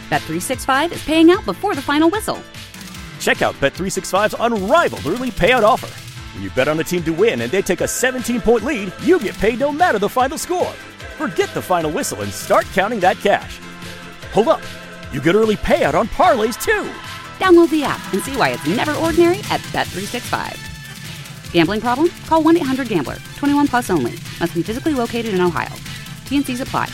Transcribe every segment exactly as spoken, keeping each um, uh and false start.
Bet three sixty-five is paying out before the final whistle. Check out Bet three sixty-five's unrivaled early payout offer. When you bet on a team to win and they take a seventeen-point lead, you get paid no matter the final score. Forget the final whistle and start counting that cash. Hold up. You get early payout on parlays, too. Download the app and see why it's never ordinary at Bet three sixty-five. Gambling problem? Call one eight hundred gambler. twenty-one plus only. Must be physically located in Ohio. T and Cs apply.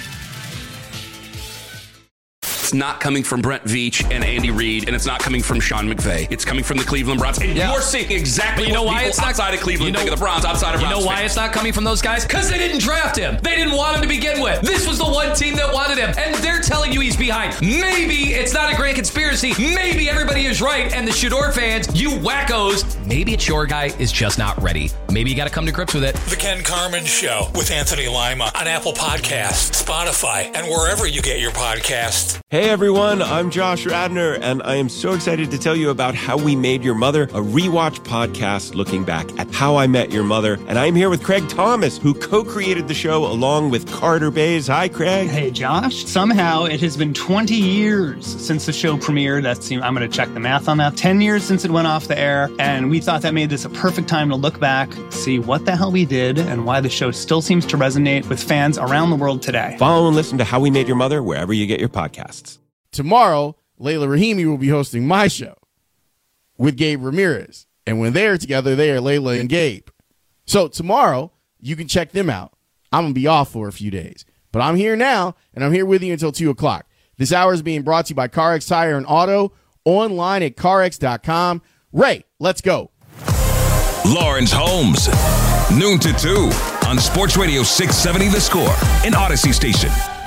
It's not coming from Brent Veach and Andy Reid, and it's not coming from Sean McVay. It's coming from the Cleveland Browns. And yeah. you're seeing exactly you know what why people it's not, outside of Cleveland you know, think of the Browns, outside of You Browns know why fans. it's not coming from those guys? Because they didn't draft him. They didn't want him to begin with. This was the one team that wanted him, and they're telling you he's behind. Maybe it's not a great conspiracy. Maybe everybody is right, and the Shador fans, you wackos, maybe it's your guy is just not ready. Maybe you got to come to grips with it. The Ken Carman Show with Anthony Lima on Apple Podcasts, Spotify, and wherever you get your podcasts. Hey everyone, I'm Josh Radner, and I am so excited to tell you about How We Made Your Mother, a rewatch podcast looking back at How I Met Your Mother. And I'm here with Craig Thomas, who co-created the show along with Carter Bays. Hi, Craig. Hey, Josh. Somehow it has been twenty years since the show premiered. That's, I'm going to check the math on that. ten years since it went off the air, and we thought that made this a perfect time to look back, see what the hell we did, and why the show still seems to resonate with fans around the world today. Follow and listen to How We Made Your Mother wherever you get your podcasts. Tomorrow, Layla Rahimi will be hosting my show with Gabe Ramirez. And when they're together, they are Layla and Gabe. So tomorrow, you can check them out. I'm going to be off for a few days. But I'm here now, and I'm here with you until two o'clock. This hour is being brought to you by CarX Tire and Auto, online at car x dot com. Ray, let's go. Lawrence Holmes, noon to two on Sports Radio six seventy The Score in Odyssey Station.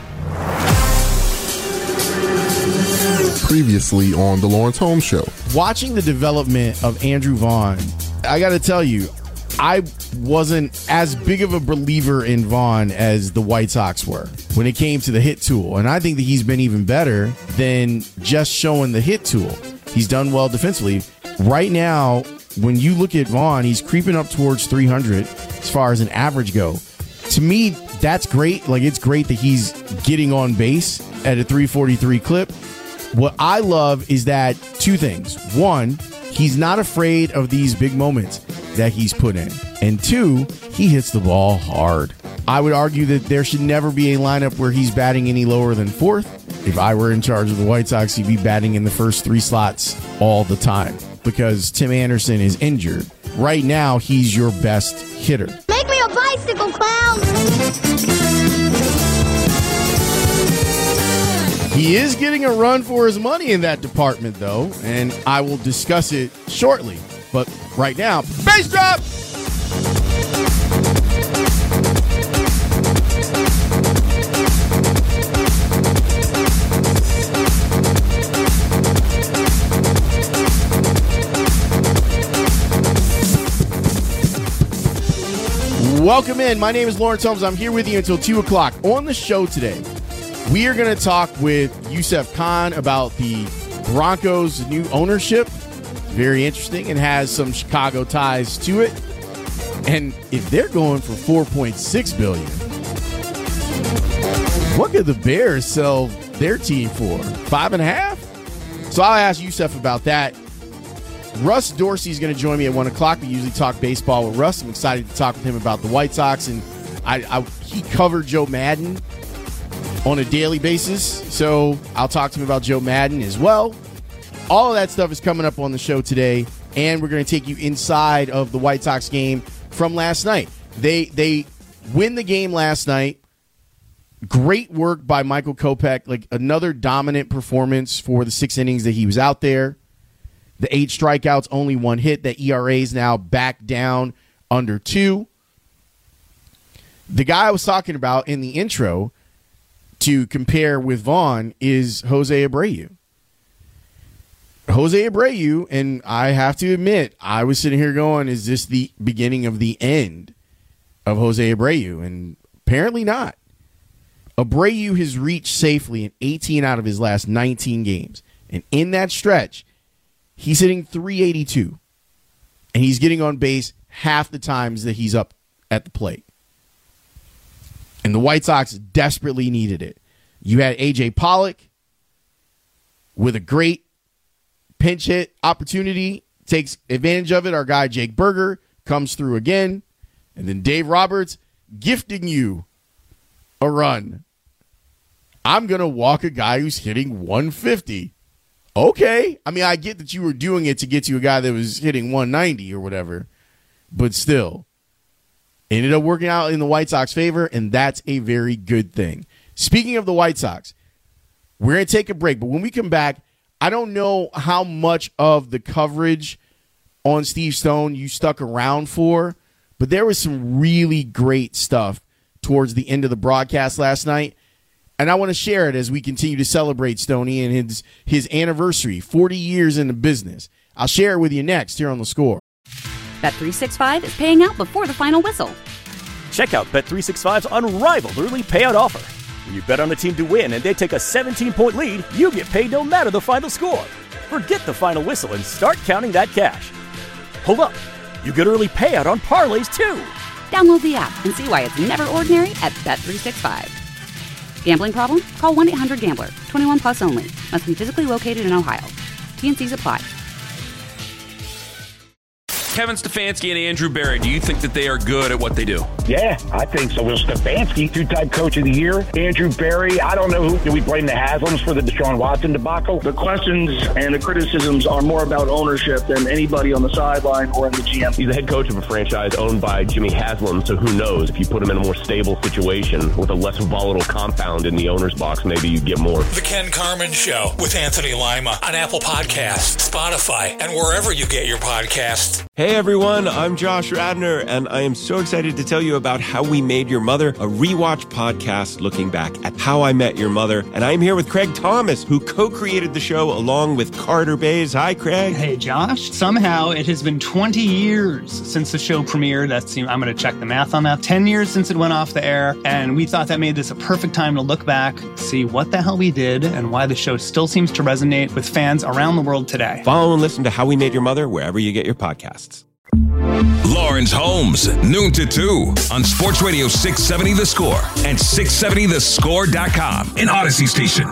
Previously on the Lawrence Holmes Show. Watching the development of Andrew Vaughn, I got to tell you, I wasn't as big of a believer in Vaughn as the White Sox were when it came to the hit tool. And I think that he's been even better than just showing the hit tool. He's done well defensively. Right now, when you look at Vaughn, he's creeping up towards three hundred as far as an average go. To me, that's great. Like, it's great that he's getting on base at a three forty-three clip. What I love is that two things. One, he's not afraid of these big moments that he's put in. And two, he hits the ball hard. I would argue that there should never be a lineup where he's batting any lower than fourth. If I were in charge of the White Sox, he'd be batting in the first three slots all the time because Tim Anderson is injured. Right now, he's your best hitter. Make me a bicycle clown! He is getting a run for his money in that department, though, and I will discuss it shortly. But right now, bass drop! Welcome in. My name is Lawrence Holmes. I'm here with you until two o'clock. On the show today, we are going to talk with Yusef Khan about the Broncos' new ownership. Very interesting and has some Chicago ties to it. And if they're going for four point six billion dollars, what could the Bears sell their team for? Five and a half? So I'll ask Yusef about that. Russ Dorsey is going to join me at one o'clock. We usually talk baseball with Russ. I'm excited to talk with him about the White Sox. And I, I he covered Joe Madden on a daily basis, so I'll talk to him about Joe Madden as well. All of that stuff is coming up on the show today, and we're going to take you inside of the White Sox game from last night. They they win the game last night. Great work by Michael Kopech, like another dominant performance for the six innings that he was out there. The eight strikeouts, only one hit. The E R A is now back down under two. The guy I was talking about in the intro to compare with Vaughn is Jose Abreu. Jose Abreu, and I have to admit, I was sitting here going, is this the beginning of the end of Jose Abreu? And apparently not. Abreu has reached safely in eighteen out of his last nineteen games. And in that stretch, he's hitting three eighty-two. And he's getting on base half the times that he's up at the plate. And the White Sox desperately needed it. You had A J Pollock, with a great pinch hit opportunity, takes advantage of it. Our guy Jake Berger comes through again. And then Dave Roberts gifting you a run. I'm going to walk a guy who's hitting one fifty. Okay. I mean, I get that you were doing it to get to a guy that was hitting one ninety or whatever. But still, ended up working out in the White Sox favor, and that's a very good thing. Speaking of the White Sox, we're going to take a break. But when we come back, I don't know how much of the coverage on Steve Stone you stuck around for, but there was some really great stuff towards the end of the broadcast last night, and I want to share it as we continue to celebrate Stoney and his, his anniversary, forty years in the business. I'll share it with you next here on The Score. Bet three sixty-five is paying out before the final whistle. Check out Bet three sixty-five's unrivaled early payout offer. When you bet on a team to win and they take a seventeen-point lead, you get paid no matter the final score. Forget the final whistle and start counting that cash. Hold up. You get early payout on parlays, too. Download the app and see why it's never ordinary at Bet three sixty-five. Gambling problem? Call one eight hundred gambler. twenty-one plus only. Must be physically located in Ohio. T N Cs apply. Kevin Stefanski and Andrew Berry, do you think that they are good at what they do? Yeah, I think so. Will Stefanski, two-time coach of the year. Andrew Berry, I don't know who. Do we blame the Haslams for the Deshaun Watson debacle? The questions and the criticisms are more about ownership than anybody on the sideline or in the G M. He's the head coach of a franchise owned by Jimmy Haslam, so who knows? If you put him in a more stable situation with a less volatile compound in the owner's box, maybe you get more. The Ken Carman Show with Anthony Lima on Apple Podcasts, Spotify, and wherever you get your podcasts. Hey everyone, I'm Josh Radner, and I am so excited to tell you about How We Made Your Mother, a rewatch podcast looking back at How I Met Your Mother. And I'm here with Craig Thomas, who co-created the show along with Carter Bays. Hi, Craig. Hey, Josh. Somehow it has been twenty years since the show premiered. That's, I'm going to check the math on that. ten years since it went off the air, and we thought that made this a perfect time to look back, see what the hell we did, and why the show still seems to resonate with fans around the world today. Follow and listen to How We Made Your Mother wherever you get your podcasts. Lawrence Holmes, noon to two on Sports Radio six seventy The Score and six seventy the score dot com in Odyssey Station.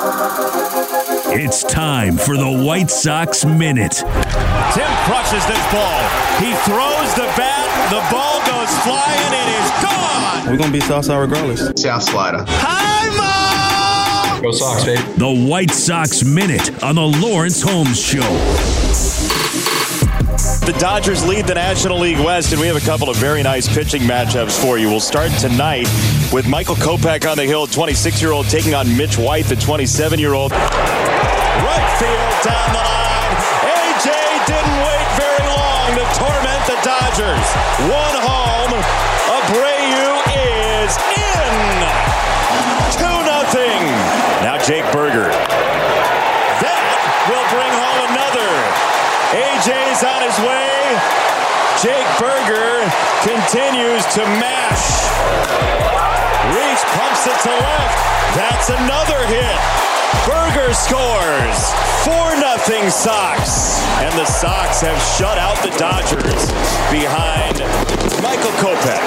It's time for the White Sox Minute. Tim crushes this ball. He throws the bat. The ball goes flying. It is gone. We're going to be Southside regardless. South Slider. Hi, Mom! Go Sox, baby. The White Sox Minute on the Lawrence Holmes Show. The Dodgers lead the National League West, and we have a couple of very nice pitching matchups for you. We'll start tonight with Michael Kopech on the hill, twenty-six-year-old, taking on Mitch White, the twenty-seven-year-old. Right field down the line. A J didn't wait very long to torment the Dodgers. One home. Abreu is in. two nothing. Now Jake Berger. That will bring home another. A J's on his way. Jake Berger continues to mash. Reese pumps it to left. That's another hit. Berger scores. four nothing Sox. And the Sox have shut out the Dodgers behind Michael Kopech.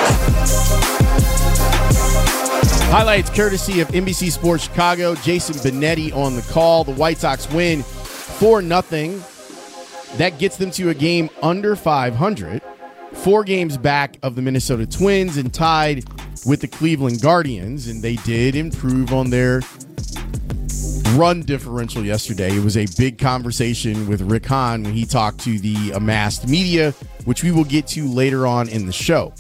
Highlights courtesy of N B C Sports Chicago. Jason Benetti on the call. The White Sox win four nothing. That gets them to a game under five hundred, four games back of the Minnesota Twins and tied with the Cleveland Guardians, and they did improve on their run differential yesterday. It was a big conversation with Rick Hahn when he talked to the amassed media, which we will get to later on in the show.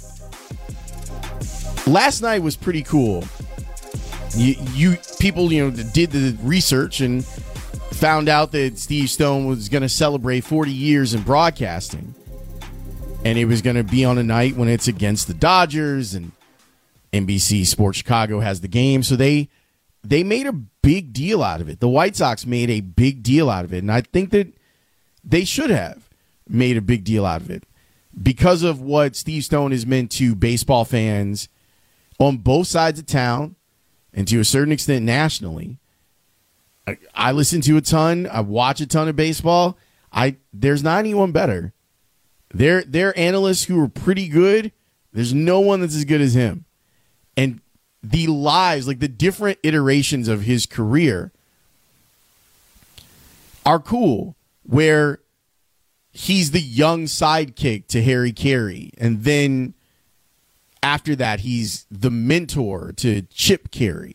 Last night was pretty cool. You, you people, you know, did the research and found out that Steve Stone was going to celebrate forty years in broadcasting, and it was going to be on a night when it's against the Dodgers, and N B C Sports Chicago has the game, so they they made a big deal out of it. The White Sox made a big deal out of it, and I think that they should have made a big deal out of it because of what Steve Stone has meant to baseball fans on both sides of town and to a certain extent nationally. I, I listen to a ton. I watch a ton of baseball. I there's not anyone better. They're, they're analysts who are pretty good. There's no one that's as good as him. And the lives, like the different iterations of his career, are cool, where he's the young sidekick to Harry Carey, and then after that, he's the mentor to Chip Carey.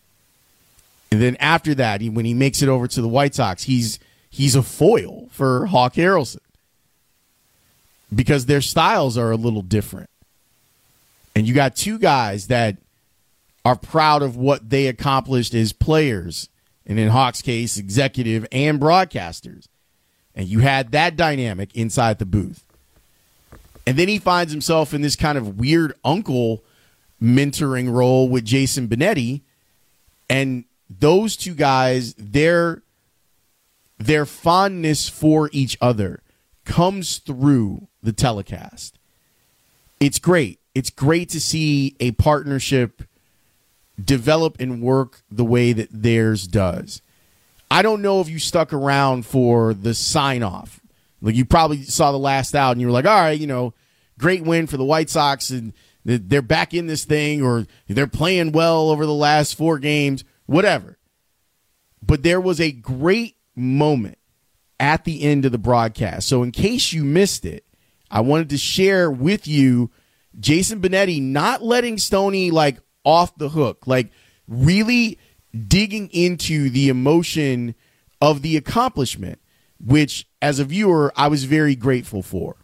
And then after that, he, when he makes it over to the White Sox, he's he's a foil for Hawk Harrelson because their styles are a little different. And you got two guys that are proud of what they accomplished as players, and in Hawk's case, executive and broadcasters. And you had that dynamic inside the booth. And then he finds himself in this kind of weird uncle mentoring role with Jason Benetti. And those two guys, their, their fondness for each other comes through the telecast. It's great. It's great to see a partnership develop and work the way that theirs does. I don't know if you stuck around for the sign-off. Like, you probably saw the last out and you were like, all right, you know, great win for the White Sox, and they're back in this thing, or they're playing well over the last four games, whatever. But there was a great moment at the end of the broadcast. So in case you missed it, I wanted to share with you Jason Benetti not letting Stoney, like, off the hook, like really digging into the emotion of the accomplishment, which as a viewer, I was very grateful for.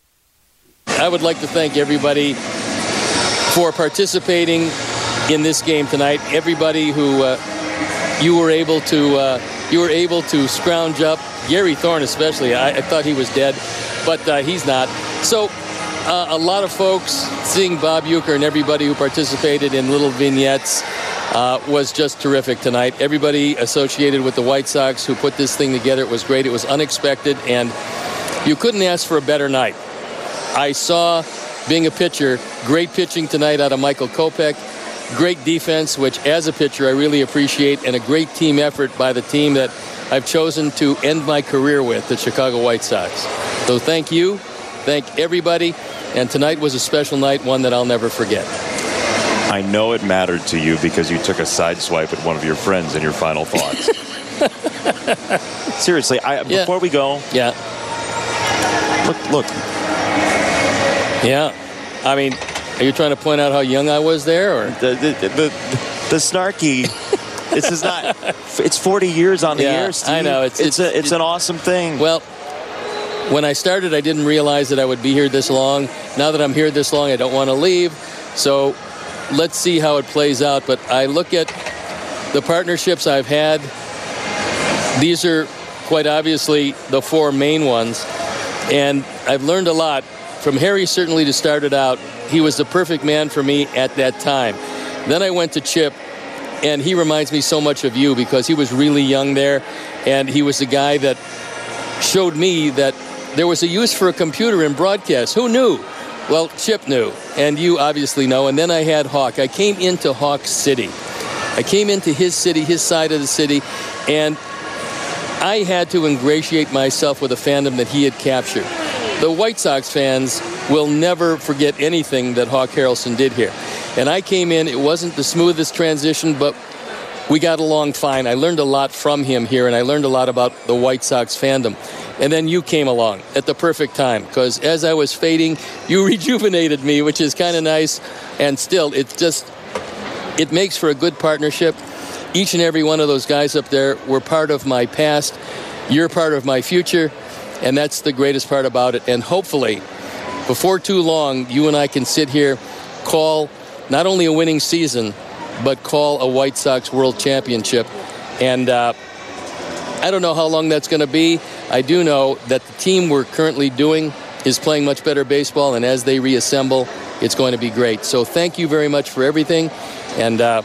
I would like to thank everybody for participating in this game tonight. Everybody who uh, you were able to uh, you were able to scrounge up. Gary Thorne especially. I, I thought he was dead, but uh, he's not. So uh, a lot of folks, seeing Bob Uecker and everybody who participated in little vignettes uh, was just terrific tonight. Everybody associated with the White Sox who put this thing together, it was great. It was unexpected, and you couldn't ask for a better night. I saw, being a pitcher, great pitching tonight out of Michael Kopech, great defense, which as a pitcher I really appreciate, and a great team effort by the team that I've chosen to end my career with, the Chicago White Sox. So thank you, thank everybody, and tonight was a special night, one that I'll never forget. I know it mattered to you because you took a side swipe at one of your friends in your final thoughts. Seriously, I, yeah. before we go, yeah, look, look. Yeah, I mean, are you trying to point out how young I was there, or the the the, the snarky? This is not. It's forty years on the yeah, air, Steve. I know it's it's, it's, a, it's an awesome thing. Well, when I started, I didn't realize that I would be here this long. Now that I'm here this long, I don't want to leave. So let's see how it plays out. But I look at the partnerships I've had. These are quite obviously the four main ones, and I've learned a lot. From Harry, certainly, to start it out, he was the perfect man for me at that time. Then I went to Chip, and he reminds me so much of you because he was really young there, and he was the guy that showed me that there was a use for a computer in broadcast. Who knew? Well, Chip knew, and you obviously know. And then I had Hawk. I came into Hawk City. I came into his city, his side of the city, and I had to ingratiate myself with a fandom that he had captured. The White Sox fans will never forget anything that Hawk Harrelson did here. And I came in, it wasn't the smoothest transition, but we got along fine. I learned a lot from him here, and I learned a lot about the White Sox fandom. And then you came along at the perfect time, because as I was fading, you rejuvenated me, which is kind of nice. And still, it just, it makes for a good partnership. Each and every one of those guys up there were part of my past. You're part of my future. And that's the greatest part about it. And hopefully, before too long, you and I can sit here, call not only a winning season, but call a White Sox World Championship. And uh, I don't know how long that's going to be. I do know that the team we're currently doing is playing much better baseball. And as they reassemble, it's going to be great. So thank you very much for everything. And, uh,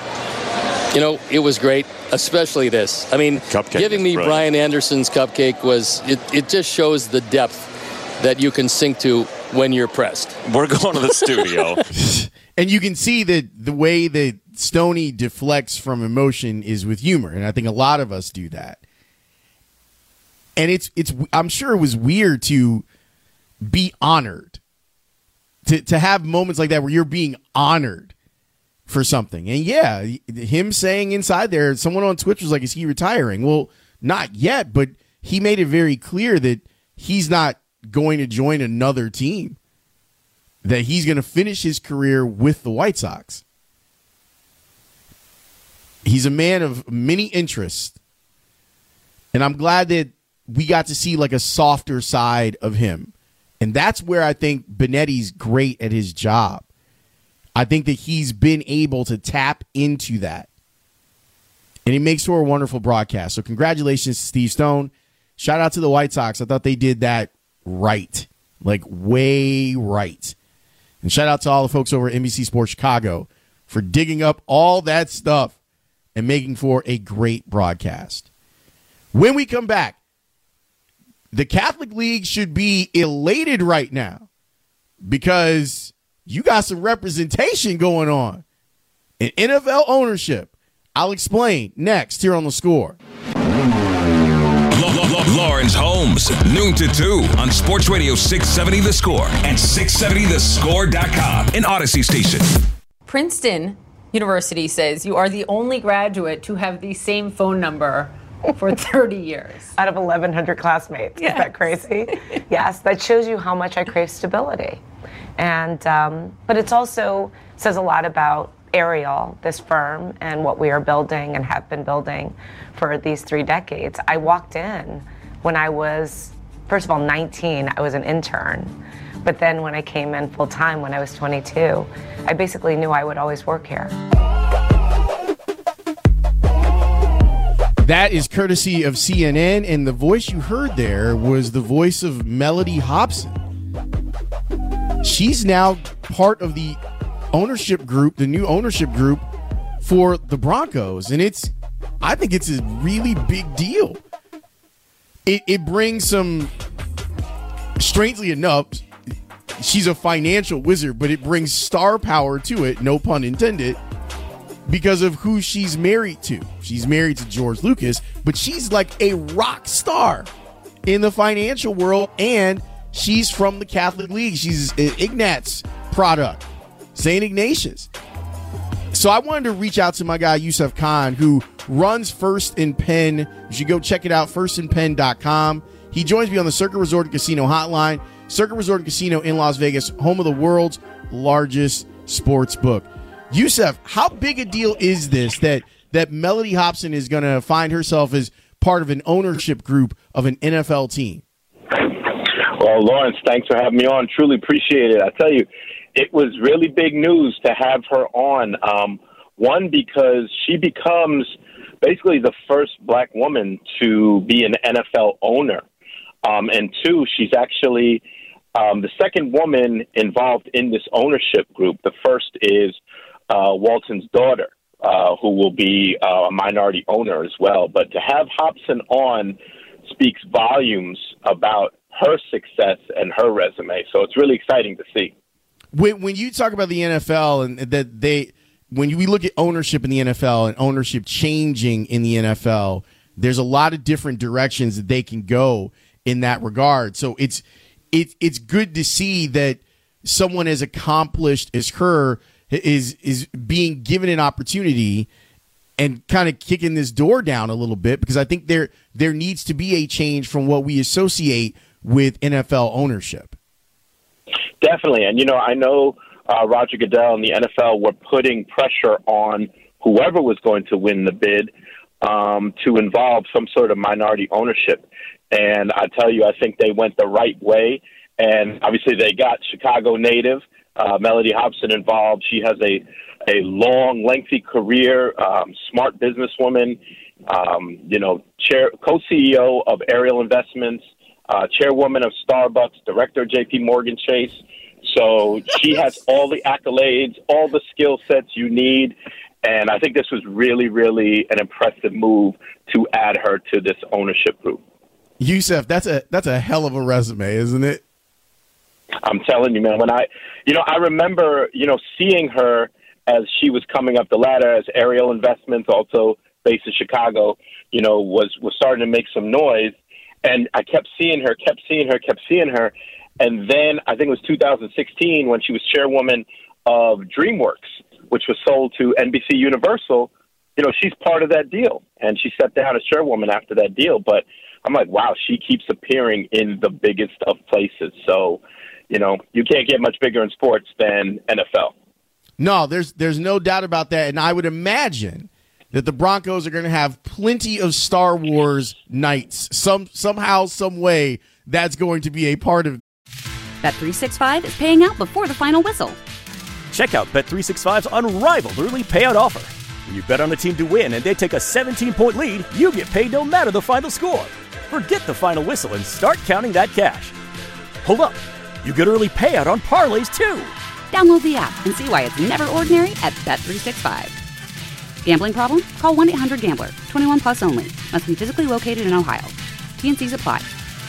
you know, it was great. Especially this. I mean, Cupcake giving me brilliant. Brian Anderson's cupcake was, it, it just shows the depth that you can sink to when you're pressed. We're going to the studio. And you can see that the way that Stoney deflects from emotion is with humor. And I think a lot of us do that. And it's, it's, I'm sure it was weird to be honored, to, to have moments like that where you're being honored for something. And yeah, him saying inside there, someone on Twitch was like, is he retiring? Well, Not yet, but he made it very clear that he's not going to join another team, that he's going to finish his career with the White Sox. He's a man of many interests, and I'm glad that we got to see like a softer side of him. And that's where I think Benetti's great at his job. I think that he's been able to tap into that. And he makes for a wonderful broadcast. So congratulations to Steve Stone. Shout out to the White Sox. I thought they did that right. Like way right. And shout out to all the folks over at N B C Sports Chicago for digging up all that stuff and making for a great broadcast. When we come back, the Catholic League should be elated right now because you got some representation going on in N F L ownership. I'll explain next here on The Score. Lawrence Holmes, noon to two on Sports Radio six seventy The Score and six seventy the score dot com, an Odyssey station. Princeton University says you are the only graduate to have the same phone number for thirty years. Out of eleven hundred classmates. Yes. Is that crazy? Yes, that shows you how much I crave stability. And, um, but it's also says a lot about Ariel, this firm, and what we are building and have been building for these three decades. I walked in when I was, first of all, nineteen. I was an intern. But then when I came in full time when I was twenty-two, I basically knew I would always work here. That is courtesy of C N N, and the voice you heard there was the voice of Mellody Hobson. She's now part of the ownership group, the new ownership group for the Broncos, and it's, I think it's a really big deal. It, it brings some, strangely enough, she's a financial wizard, but it brings star power to it, no pun intended, because of who she's married to. She's married to George Lucas, but she's like a rock star in the financial world, and she's from the Catholic League. She's an Ignatz product, Saint Ignatius. So I wanted to reach out to my guy, Yusuf Khan, who runs First and Penn. You should go check it out, first and penn dot com. He joins me on the Circuit Resort and Casino hotline. Circuit Resort and Casino in Las Vegas, home of the world's largest sports book. Yusuf, how big a deal is this that that Mellody Hobson is going to find herself as part of an ownership group of an N F L team? Well, Lawrence, thanks for having me on. Truly appreciate it. I tell you, it was really big news to have her on. Um, one, because she becomes basically the first black woman to be an N F L owner. Um, and two, she's actually um, the second woman involved in this ownership group. The first is uh, Walton's daughter, uh, who will be uh, a minority owner as well. But to have Hobson on speaks volumes about her success and her resume. So it's really exciting to see. When when you talk about the N F L and that they, when you, we look at ownership in the N F L and ownership changing in the N F L, there's a lot of different directions that they can go in that regard. So it's it, it's good to see that someone as accomplished as her is is being given an opportunity and kind of kicking this door down a little bit, because I think there there needs to be a change from what we associate with N F L ownership. Definitely. And, you know, I know uh, Roger Goodell and the N F L were putting pressure on whoever was going to win the bid um, to involve some sort of minority ownership. And I tell you, I think they went the right way. And obviously they got Chicago native, uh, Mellody Hobson, involved. She has a, a long, lengthy career, um, smart businesswoman, um, you know, chair, co-C E O of Ariel Investments, uh, chairwoman of Starbucks, director of J P Morgan Chase. So she has all the accolades, all the skill sets you need. And I think this was really, really an impressive move to add her to this ownership group. Yusuf, that's a that's a hell of a resume, isn't it? I'm telling you, man. When I, you know, I remember, you know, seeing her as she was coming up the ladder, as Ariel Investments, also based in Chicago, you know, was was starting to make some noise, and I kept seeing her, kept seeing her, kept seeing her, and then I think it was two thousand sixteen when she was chairwoman of DreamWorks, which was sold to N B C Universal. you know, she's part of that deal. And she stepped down as chairwoman after that deal. But I'm like, wow, she keeps appearing in the biggest of places. So, you know, you can't get much bigger in sports than N F L. No, there's there's no doubt about that. And I would imagine that the Broncos are going to have plenty of Star Wars nights. Some somehow, some way, that's going to be a part of. Bet three sixty-five is paying out before the final whistle. Check out Bet three sixty-five's unrivaled early payout offer. When you bet on a team to win and they take a seventeen-point lead, you get paid no matter the final score. Forget the final whistle and start counting that cash. Hold up. You get early payout on parlays, too. Download the app and see why it's never ordinary at Bet three sixty-five. Gambling problem? Call one eight hundred gambler. twenty-one plus only. Must be physically located in Ohio. T N Cs apply.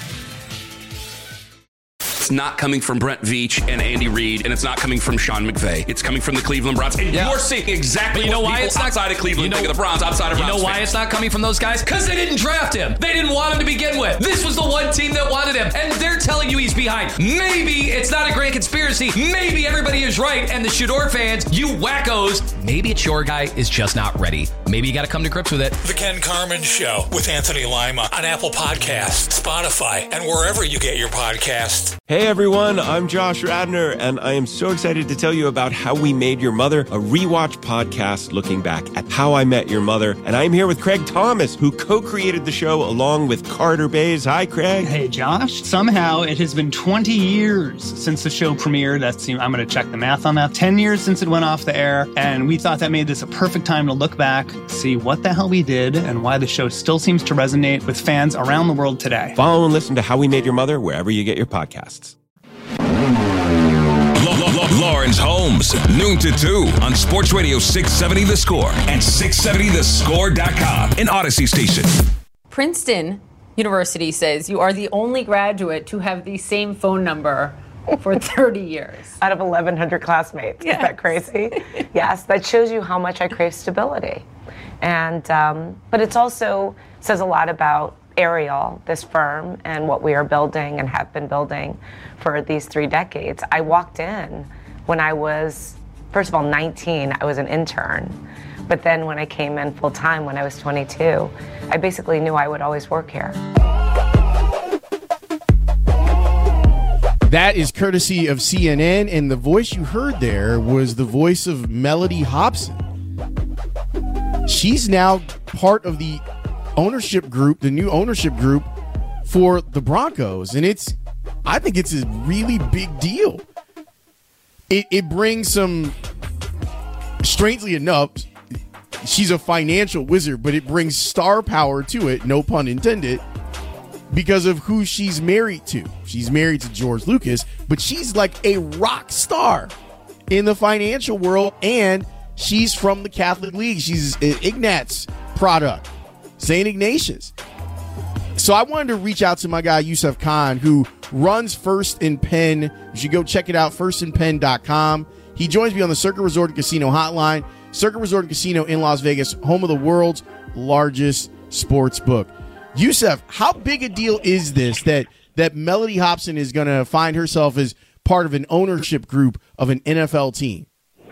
It's not coming from Brent Veach and Andy Reid, and it's not coming from Sean McVay. It's coming from the Cleveland Browns. And yeah. you're seeing exactly but you know what why people it's not, outside of Cleveland you know, think of the Browns, outside of You Browns know why fans. it's not coming from those guys? Because they didn't draft him. They didn't want him to begin with. This was the one team that wanted him, and they're telling you he's behind. Maybe it's not a grand conspiracy. Maybe everybody is right, and the Shador fans, you wackos, maybe it's your guy is just not ready. Maybe you got to come to grips with it. The Ken Carman Show with Anthony Lima on Apple Podcasts, Spotify, and wherever you get your podcasts. Hey everyone, I'm Josh Radner, and I am so excited to tell you about How We Made Your Mother, a rewatch podcast looking back at How I Met Your Mother. And I'm here with Craig Thomas, who co-created the show along with Carter Bays. Hi, Craig. Hey, Josh. Somehow it has been twenty years since the show premiered. That's, I'm going to check the math on that. ten years since it went off the air, and we thought that made this a perfect time to look back, see what the hell we did, and why the show still seems to resonate with fans around the world today. Follow and listen to How We Made Your Mother wherever you get your podcasts. Lawrence Holmes, noon to two on Sports Radio six seventy The Score and six seventy the score dot com, an Odyssey station. Princeton University says you are the only graduate to have the same phone number for thirty years. Out of eleven hundred classmates. Yes. Is that crazy? Yes, that shows you how much I crave stability. And, um, but it's also says a lot about Ariel, this firm, and what we are building and have been building for these three decades. I walked in when I was, first of all, nineteen. I was an intern. But then when I came in full time when I was twenty-two, I basically knew I would always work here. That is courtesy of C N N, and the voice you heard there was the voice of Mellody Hobson. She's now part of the ownership group, the new ownership group for the Broncos, and it's, I think it's a really big deal. It, it brings some, strangely enough, she's a financial wizard, but it brings star power to it, no pun intended, because of who she's married to. She's married to George Lucas, but she's like a rock star in the financial world, and she's from the Catholic League. She's an Ignatz product, Saint Ignatius. So I wanted to reach out to my guy, Yusuf Khan, who runs First and Penn. You should go check it out, first and penn dot com. He joins me on the Circuit Resort and Casino hotline. Circuit Resort and Casino in Las Vegas, home of the world's largest sports book. Yusuf, how big a deal is this that that Mellody Hobson is going to find herself as part of an ownership group of an N F L team?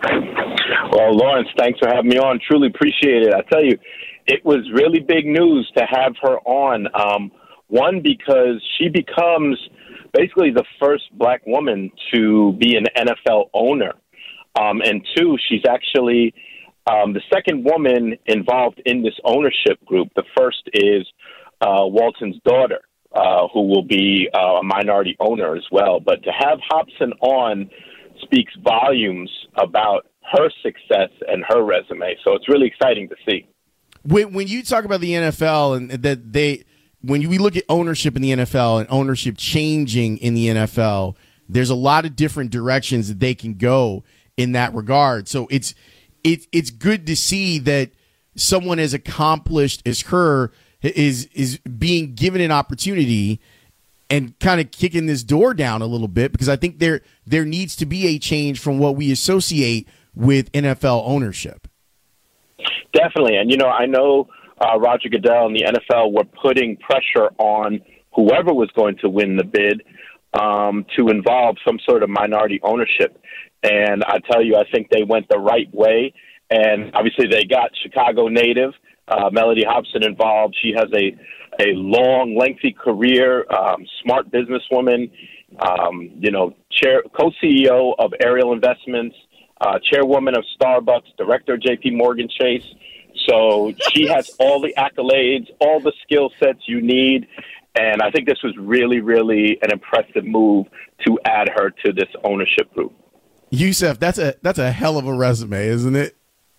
Well, Lawrence, thanks for having me on. Truly appreciate it. I tell you, it was really big news to have her on. Um, one, because she becomes basically the first black woman to be an N F L owner. Um, and two, she's actually um, the second woman involved in this ownership group. The first is uh, Walton's daughter, uh, who will be uh, a minority owner as well. But to have Hobson on speaks volumes about her success and her resume. So it's really exciting to see. When, when you talk about the N F L and that they, when we look at ownership in the N F L and ownership changing in the N F L, there's a lot of different directions that they can go in that regard. So it's it, it's good to see that someone as accomplished as her is is being given an opportunity and kind of kicking this door down a little bit, because I think there there needs to be a change from what we associate with N F L ownership. Definitely. And, you know, I know uh, Roger Goodell and the N F L were putting pressure on whoever was going to win the bid um, to involve some sort of minority ownership. And I tell you, I think they went the right way. And obviously they got Chicago native uh, Mellody Hobson involved. She has a, a long, lengthy career, um, smart businesswoman, um, you know, chair, co-C E O of Ariel Investments, uh, chairwoman of Starbucks, director of J P Morgan Chase. So she has all the accolades, all the skill sets you need. And I think this was really, really an impressive move to add her to this ownership group. Youssef, that's a that's a hell of a resume, isn't it?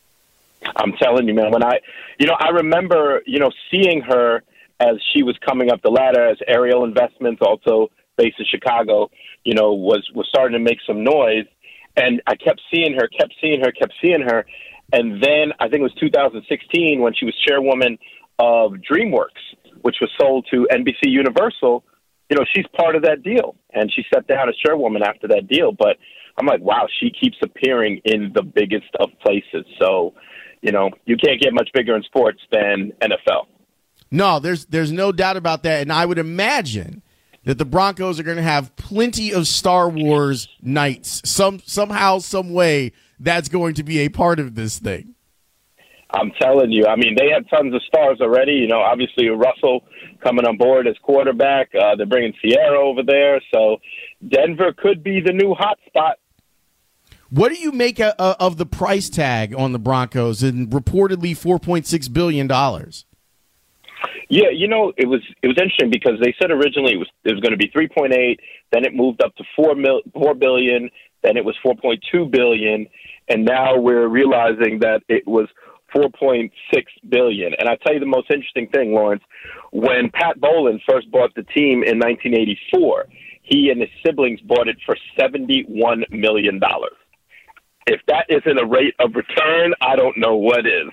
I'm telling you, man, when I, you know, I remember, you know, seeing her as she was coming up the ladder as Ariel Investments, also based in Chicago, you know, was, was starting to make some noise. And I kept seeing her, kept seeing her, kept seeing her. And then I think it was two thousand sixteen when she was chairwoman of DreamWorks, which was sold to N B C Universal. You know, she's part of that deal. And she stepped down as chairwoman after that deal. But I'm like, wow, she keeps appearing in the biggest of places. So, you know, you can't get much bigger in sports than N F L. No, there's there's no doubt about that. And I would imagine that the Broncos are going to have plenty of Star Wars nights. Some somehow, some way, that's going to be a part of this thing. I'm telling you. I mean, they have tons of stars already. You know, obviously Russell coming on board as quarterback. Uh, they're bringing Sierra over there. So Denver could be the new hot spot. What do you make a, a, of the price tag on the Broncos and reportedly four point six billion dollars? Yeah, you know, it was it was interesting because they said originally it was it was going to be three point eight, then it moved up to four mil, four billion, then it was four point two billion, and now we're realizing that it was four point six billion. And I tell you the most interesting thing, Lawrence, when Pat Bowlen first bought the team in nineteen eighty-four, he and his siblings bought it for seventy-one million dollars. If that isn't a rate of return, I don't know what is.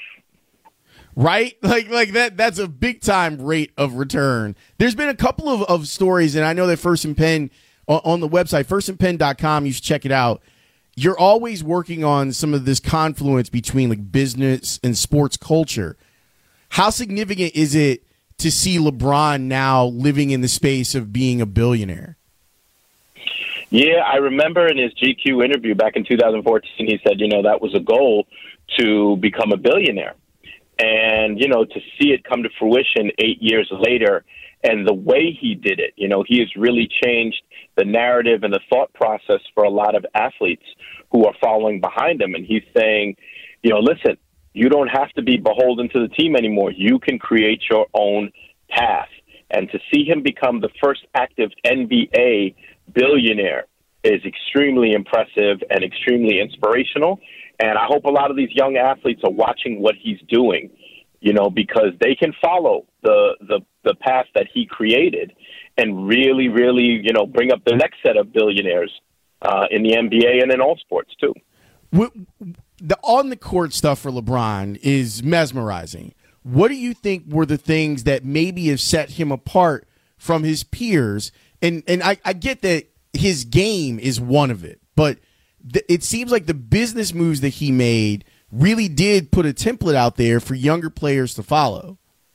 Right? Like like that that's a big time rate of return. There's been a couple of, of stories, and I know that First and Penn on, on the website, first and penn dot com, you should check it out. You're always working on some of this confluence between like business and sports culture. How significant is it to see LeBron now living in the space of being a billionaire? Yeah, I remember in his G Q interview back in two thousand fourteen, he said, you know, that was a goal to become a billionaire. And, you know, to see it come to fruition eight years later and the way he did it, you know, he has really changed the narrative and the thought process for a lot of athletes who are following behind him. And he's saying, you know, listen, you don't have to be beholden to the team anymore. You can create your own path. And to see him become the first active N B A billionaire is extremely impressive and extremely inspirational. And I hope a lot of these young athletes are watching what he's doing, you know, because they can follow the, the, the path that he created and really, really, you know, bring up the next set of billionaires uh, in the N B A and in all sports, too. The on-the-court stuff for LeBron is mesmerizing. What do you think were the things that maybe have set him apart from his peers? And and I, I get that his game is one of it, but th- it seems like the business moves that he made really did put a template out there for younger players to follow.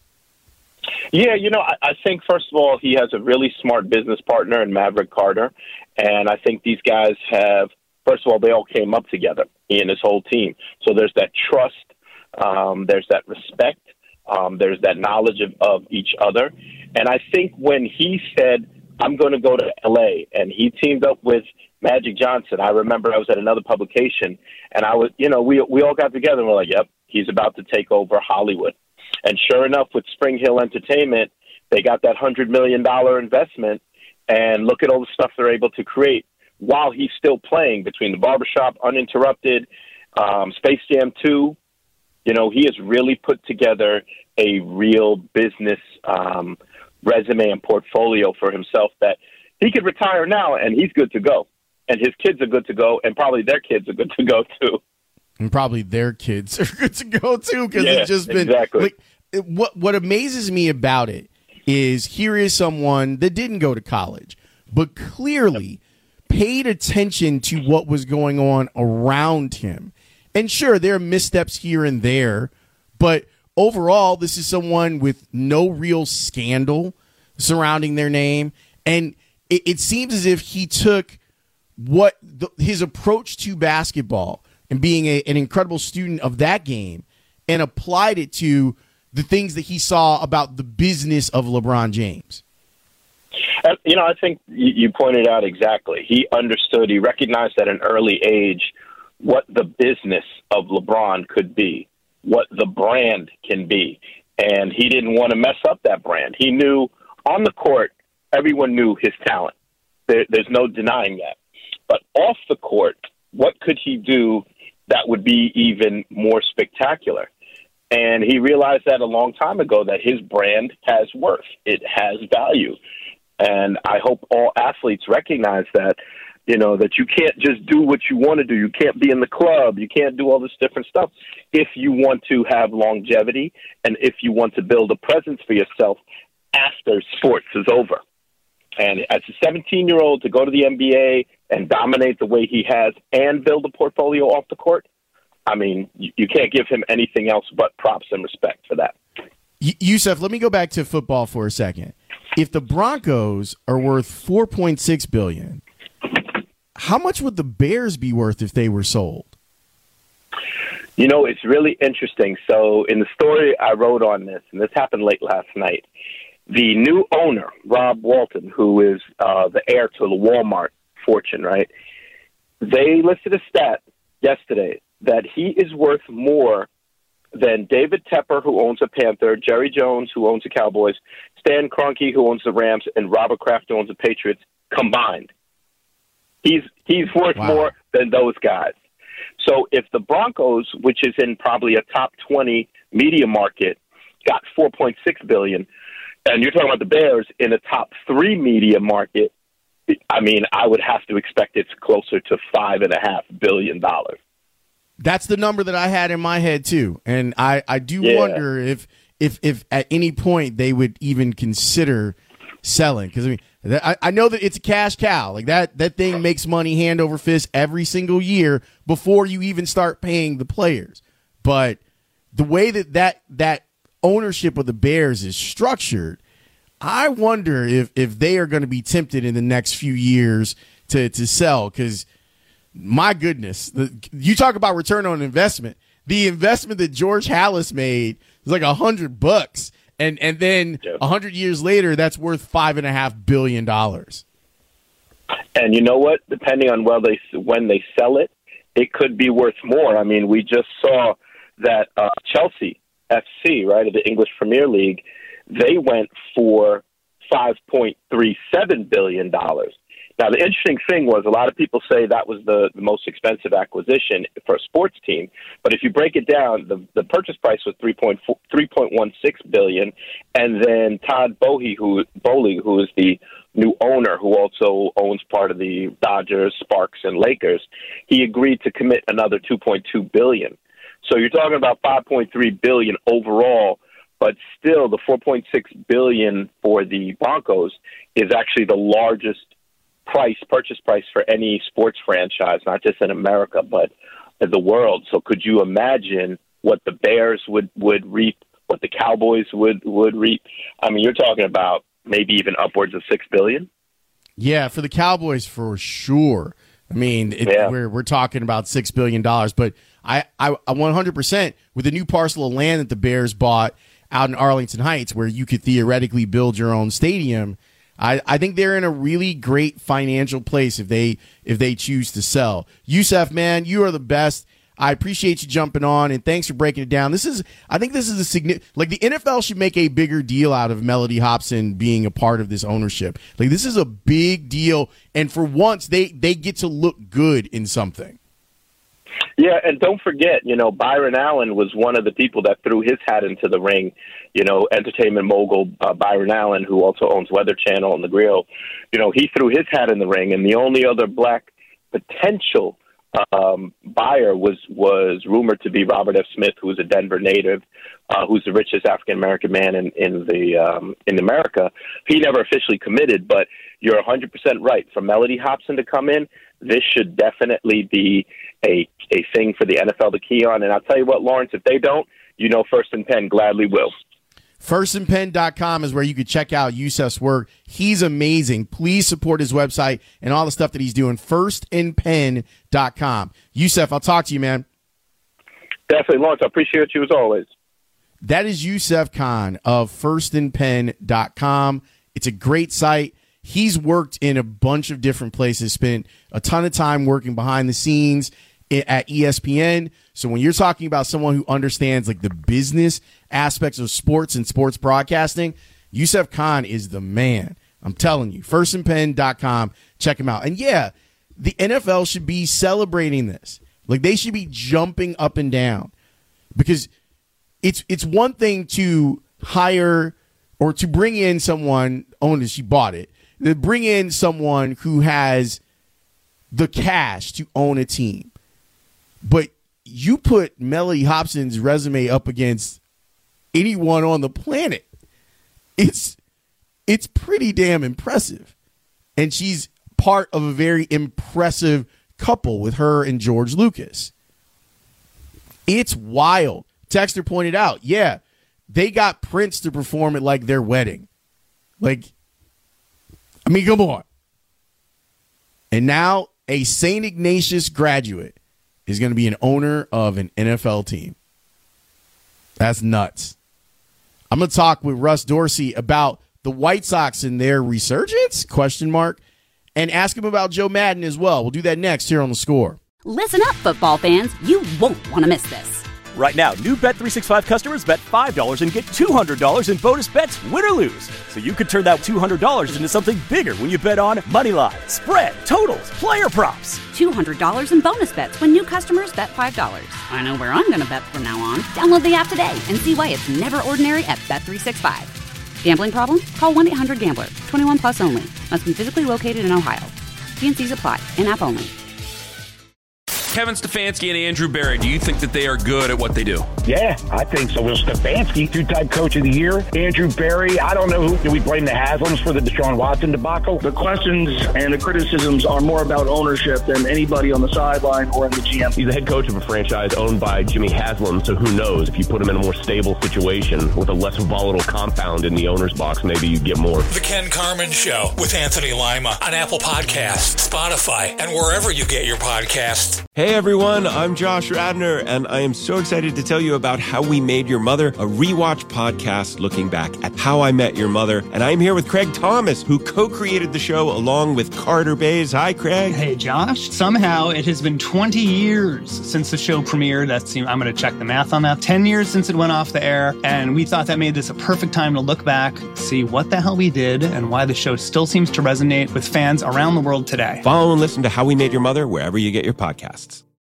Yeah, you know, I, I think, first of all, he has a really smart business partner in Maverick Carter. And I think these guys have, first of all, they all came up together, he and his whole team. So there's that trust, um, there's that respect, um, there's that knowledge of, of each other. And I think when he said, I'm going to go to L A, and he teamed up with Magic Johnson. I remember I was at another publication, and I was, you know, we we all got together and we're like, yep, he's about to take over Hollywood. And sure enough, with Spring Hill Entertainment, they got that one hundred million dollars investment, and look at all the stuff they're able to create while he's still playing between the Barbershop, Uninterrupted, um, Space Jam two. You know, he has really put together a real business um resume and portfolio for himself that he could retire now and he's good to go. And his kids are good to go, and probably their kids are good to go too. And probably their kids are good to go too, because yeah, it's just been exactly. like, it, what what amazes me about it is here is someone that didn't go to college, but clearly paid attention to what was going on around him. And sure, there are missteps here and there, but overall, this is someone with no real scandal surrounding their name. And it, it seems as if he took what the, his approach to basketball, and being a, an incredible student of that game and applied it to the things that he saw about the business of LeBron James? Uh, you know, I think you pointed out exactly. He understood, he recognized at an early age what the business of LeBron could be, what the brand can be. And he didn't want to mess up that brand. He knew on the court, everyone knew his talent. There, there's no denying that. But off the court, what could he do that would be even more spectacular? And he realized that a long time ago, that his brand has worth. It has value. And I hope all athletes recognize that, you know, that you can't just do what you want to do. You can't be in the club. You can't do all this different stuff if you want to have longevity and if you want to build a presence for yourself after sports is over. And as a seventeen-year-old to go to the N B A and dominate the way he has and build a portfolio off the court, I mean, you, you can't give him anything else but props and respect for that. Yusuf, let me go back to football for a second. If the Broncos are worth four point six billion dollars, how much would the Bears be worth if they were sold? You know, it's really interesting. So in the story I wrote on this, and this happened late last night, the new owner, Rob Walton, who is uh, the heir to the Walmart fortune, right? They listed a stat yesterday that he is worth more than David Tepper, who owns the Panther, Jerry Jones, who owns the Cowboys, Stan Kroenke, who owns the Rams, and Robert Kraft, who owns the Patriots, combined. He's he's worth wow. more than those guys. So if the Broncos, which is in probably a top twenty media market, got four point six billion dollars, and you're talking about the Bears in a top three media market, I mean, I would have to expect it's closer to five and a half billion dollars. That's the number that I had in my head too, and I, I do yeah. wonder if if if at any point they would even consider selling, because I mean I, I know that it's a cash cow, like that that thing makes money hand over fist every single year before you even start paying the players. But the way that that, that ownership of the Bears is structured, I wonder if if they are going to be tempted in the next few years to to sell, because my goodness, the, you talk about return on investment. The investment that George Halas made was like a hundred bucks, and and then a yeah. hundred years later, that's worth five and a half billion dollars. And you know what? Depending on where they when they sell it, it could be worth more. I mean, we just saw that uh, Chelsea F C, right, of the English Premier League, they went for five point three seven billion dollars. Now, the interesting thing was a lot of people say that was the, the most expensive acquisition for a sports team. But if you break it down, the, the purchase price was three point one six billion dollars. And then Todd Boehly, who, Boehly, who is the new owner, who also owns part of the Dodgers, Sparks, and Lakers, he agreed to commit another two point two billion dollars. So you're talking about five point three billion dollars overall. But still, the four point six billion dollars for the Broncos is actually the largest price, purchase price for any sports franchise, not just in America, but in the world. So could you imagine what the Bears would, would reap, what the Cowboys would, would reap? I mean, you're talking about maybe even upwards of six billion dollars. Yeah, for the Cowboys, for sure. I mean, it, yeah. we're we're talking about six billion dollars. But I, I, I one hundred percent, with the new parcel of land that the Bears bought out in Arlington Heights, where you could theoretically build your own stadium, I, I think they're in a really great financial place if they if they choose to sell. Yusuf, man, you are the best. I appreciate you jumping on, and thanks for breaking it down. This is, I think this is a significant, like the N F L should make a bigger deal out of Mellody Hobson being a part of this ownership. Like, this is a big deal, and for once, they, they get to look good in something. Yeah, and don't forget, you know, Byron Allen was one of the people that threw his hat into the ring. You know, entertainment mogul uh, Byron Allen, who also owns Weather Channel and The Grill, you know, he threw his hat in the ring, and the only other black potential um, buyer was was rumored to be Robert F. Smith, who is a Denver native, uh, who's the richest African American man in in the um, in America. He never officially committed, but you're one hundred percent right. For Mellody Hobson to come in, this should definitely be a a thing for the N F L to key on. And I'll tell you what, Lawrence, if they don't, you know, First and Penn gladly will. first and pen dot com is where you can check out Yusef's work. He's amazing. Please support his website and all the stuff that he's doing. first and pen dot com. Yusef, I'll talk to you, man. Definitely, Lawrence. I appreciate you as always. That is Yusef Khan of first and pen dot com. It's a great site. He's worked in a bunch of different places, spent a ton of time working behind the scenes at E S P N. So when you're talking about someone who understands like the business aspects of sports and sports broadcasting, Yusef Khan is the man. I'm telling you, first and pen dot com. Check him out. And yeah, the N F L should be celebrating this. Like they should be jumping up and down because it's it's one thing to hire or to bring in someone, oh, she bought it, to bring in someone who has the cash to own a team. But you put Mellody Hobson's resume up against anyone on the planet. It's it's pretty damn impressive. And she's part of a very impressive couple with her and George Lucas. It's wild. Texter pointed out, yeah, they got Prince to perform at like their wedding. Like, I mean, come on. And now a Saint Ignatius graduate is going to be an owner of an N F L team. That's nuts. I'm going to talk with Russ Dorsey about the White Sox and their resurgence, question mark, and ask him about Joe Madden as well. We'll do that next here on The Score. Listen up, football fans. You won't want to miss this. Right now, new Bet three sixty-five customers bet five dollars and get two hundred dollars in bonus bets, win or lose. So you could turn that two hundred dollars into something bigger when you bet on money line, spread, totals, player props. two hundred dollars in bonus bets when new customers bet five dollars. I know where I'm going to bet from now on. Download the app today and see why it's never ordinary at Bet three sixty-five. Gambling problem? Call one eight hundred gambler. twenty-one plus only. Must be physically located in Ohio. T and C's apply. In-app only. Kevin Stefanski and Andrew Berry, do you think that they are good at what they do? Yeah, I think so. Will Stefanski, two-time coach of the year. Andrew Berry, I don't know who. Do we blame the Haslams for the Deshaun Watson debacle? The questions and the criticisms are more about ownership than anybody on the sideline or in the G M. He's the head coach of a franchise owned by Jimmy Haslam, so who knows? If you put him in a more stable situation with a less volatile compound in the owner's box, maybe you get more. The Ken Carman Show with Anthony Lima on Apple Podcasts, Spotify, and wherever you get your podcasts. Hey everyone, I'm Josh Radnor, and I am so excited to tell you about How We Made Your Mother, a rewatch podcast looking back at How I Met Your Mother. And I'm here with Craig Thomas, who co-created the show along with Carter Bays. Hi, Craig. Hey, Josh. Somehow it has been twenty years since the show premiered. That's, I'm going to check the math on that. ten years since it went off the air, and we thought that made this a perfect time to look back, see what the hell we did, and why the show still seems to resonate with fans around the world today. Follow and listen to How We Made Your Mother wherever you get your podcasts.